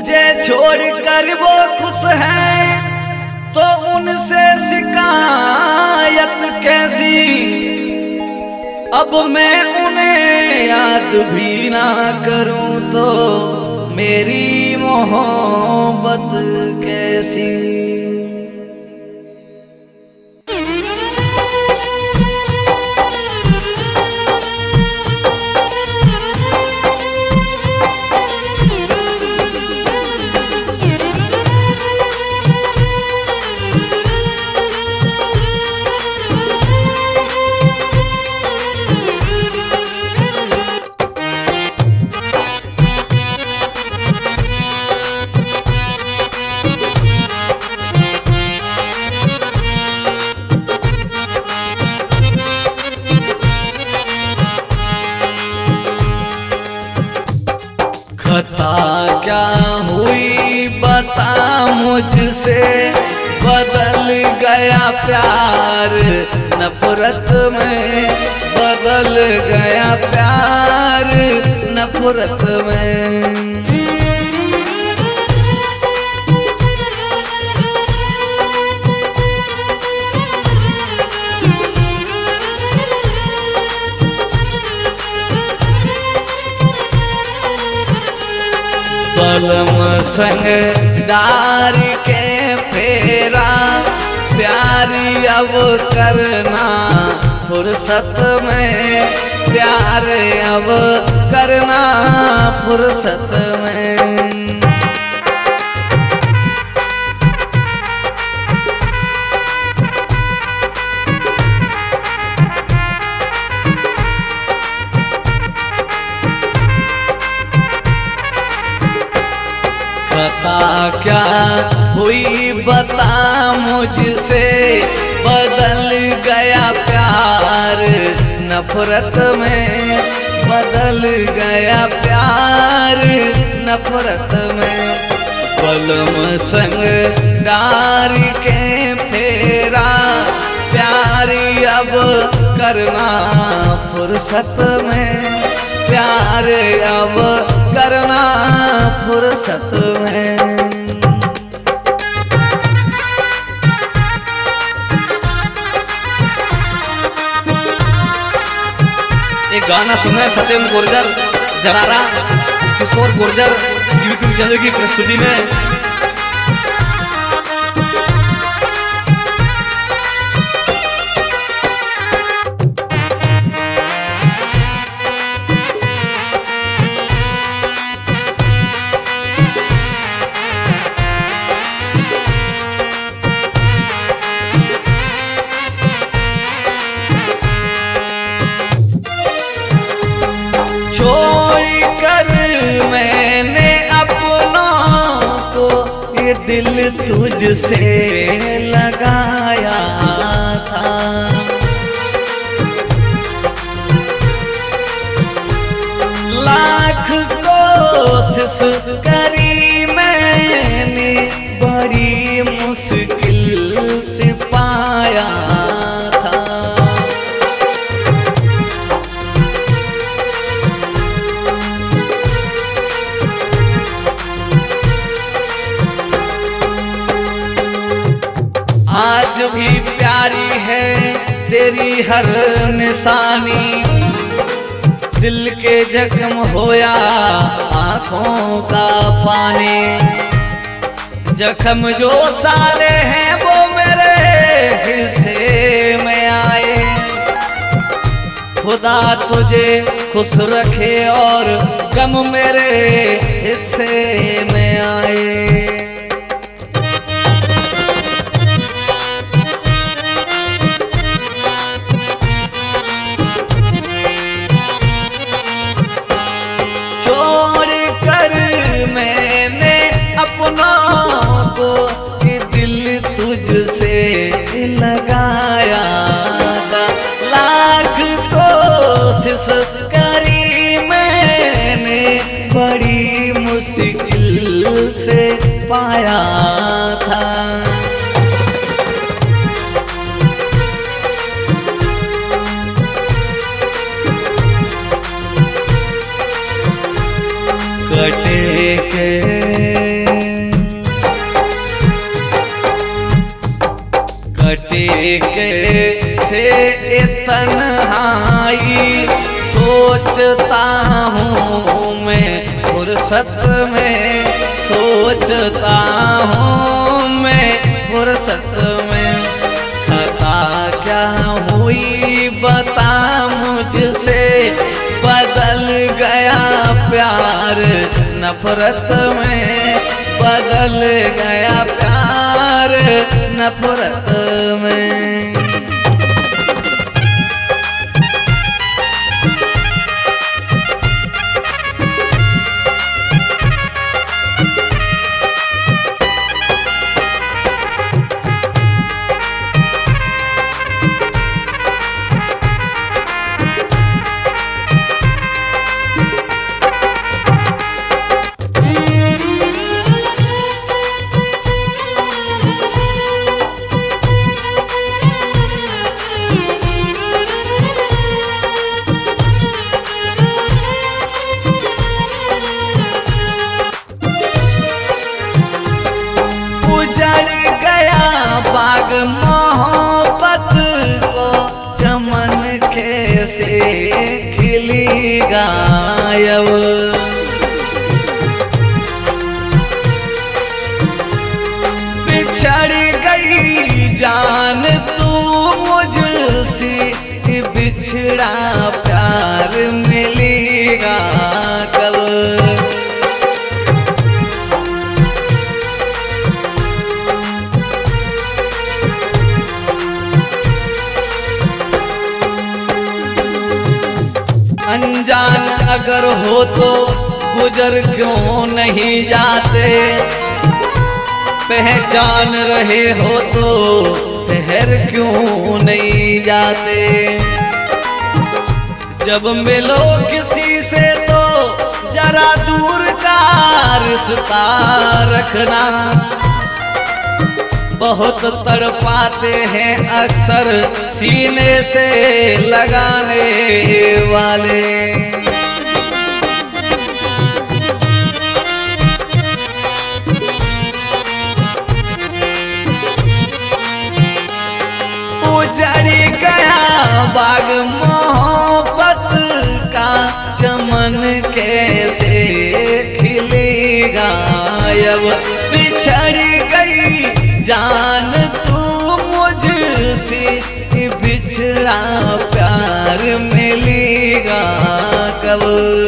मुझे छोड़कर वो खुश है तो उनसे शिकायत कैसी। अब मैं उन्हें याद भी ना करूं तो मेरी मोहब्बत कैसी। खता क्या हुई बता मुझसे, बदल गया प्यार नफरत में, बदल गया प्यार नफरत में। बलम संग डार के फेरा प्यारी अब करना फुर्सत में, प्यार अब करना फुर्सत में। खता क्या हुई बता मुझसे, बदल गया प्यार नफरत में, बदल गया प्यार नफरत में। बलम संग डार के फेरा प्यारी अब करना फुर्सत में, प्यार अब करना फुर्सत में। एक गाना सुना है सत्येंद्र गुर्जर जरारा किशोर गुर्जर यूट्यूब चैनल की प्रस्तुति में। छोड़ कर मैंने अपनों को ये दिल तुझसे लगाया था, लाख कोशिश करी मैंने बड़ी मुश्किल से पाया था। आज भी प्यारी है तेरी हर निशानी, दिल के जख्म होया आँखों का पानी। जख्म जो सारे हैं वो मेरे हिस्से में आए, खुदा तुझे खुश रखे और गम मेरे हिस्से में आए। मैंने अपनों को ये दिल तुझसे लगाया था, लाख कोशिश करी मैंने बड़ी मुश्किल से कटे कैसे तन्हाई सोचता हूँ मैं फुर्सत में, सोचता हूँ मैं फुर्सत में। खता क्या हुई बता मुझसे, बदल गया प्यार नफरत में, बदल गया प्यार नफरत में। उजड़ गया बाग मोहब्बत को, चमन कैसे खिली गायब। बिछड़ गई जान तू मुझसे, बिछड़ा प्यार मिलेगा कब। अनजान अगर हो तो गुजर क्यों नहीं जाते, पहचान रहे हो तो ठहर क्यों नहीं जाते। जब मिलो किसी से तो जरा दूर का रिश्ता रखना, बहुत तड़पाते हैं अक्सर सीने से लगाने वाले। उजड़ गया बाग मोहब्बत का, चमन कैसे खिलेगा अब। बिछड़ गई जान तू मुझसे, बिछड़ा प्यार मिलेगा कब।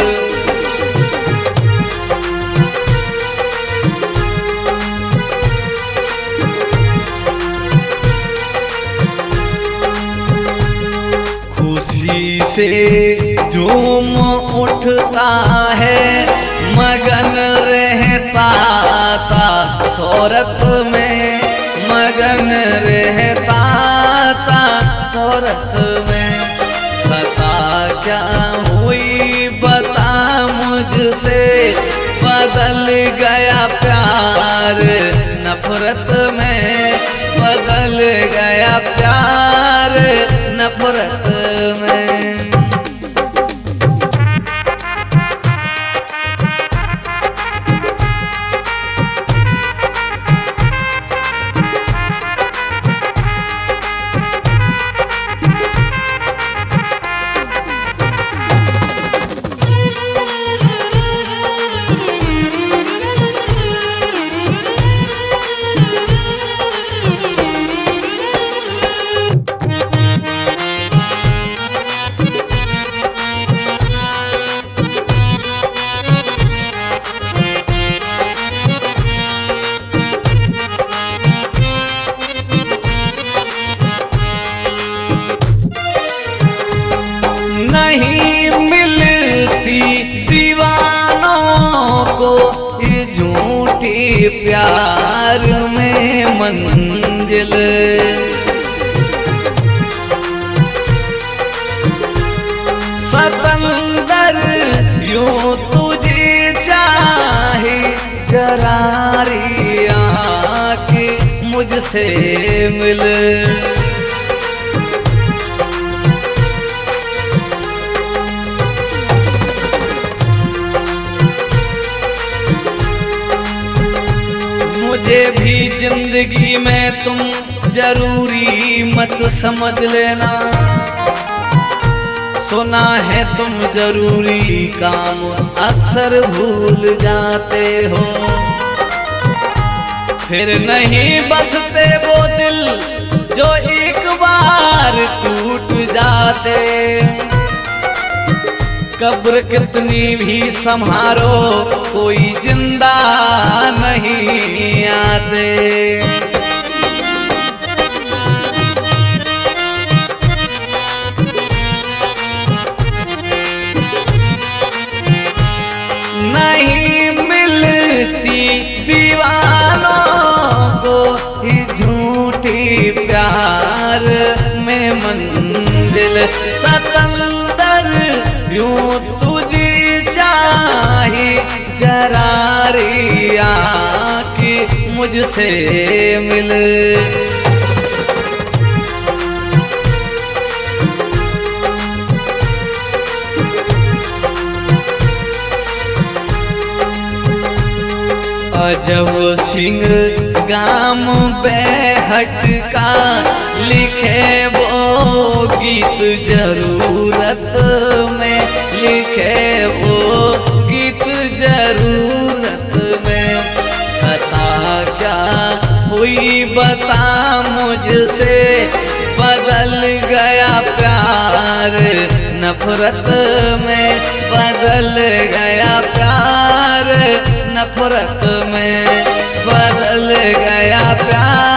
खुशी से झूम उठता है, मगन रहता था शोहरत में, मगन रहता था शोहरत में। बता क्या हुई बता मुझसे, बदल गया प्यार नफरत में, बदल गया प्यार नफरत में। नहीं मिलती दीवानों को ये झूठी प्यार में मंजिल। सतंदर यूं तुझे चाहे, जरारी आके मुझसे मिल। मुझे भी जिंदगी में तुम जरूरी मत समझ लेना, सुना है तुम जरूरी काम अक्सर भूल जाते हो। फिर नहीं बसते वो दिल जो एक बार टूट जाते। कब्र कितनी भी संभारो कोई जिंदा नहीं आते। नहीं मिलती दीवानों को झूठी प्यार में मंजिल। सिकंदर यूं तुझे चाहे जरा रे आके मुझसे मिल। अजब सिंह गाम बेहट का लिखे वो गीत जरूरत में, लिखे वो गीत जरूरत में। खता क्या हुई बता मुझसे, बदल गया प्यार नफरत में, बदल गया प्यार नफरत में, बदल गया प्यार।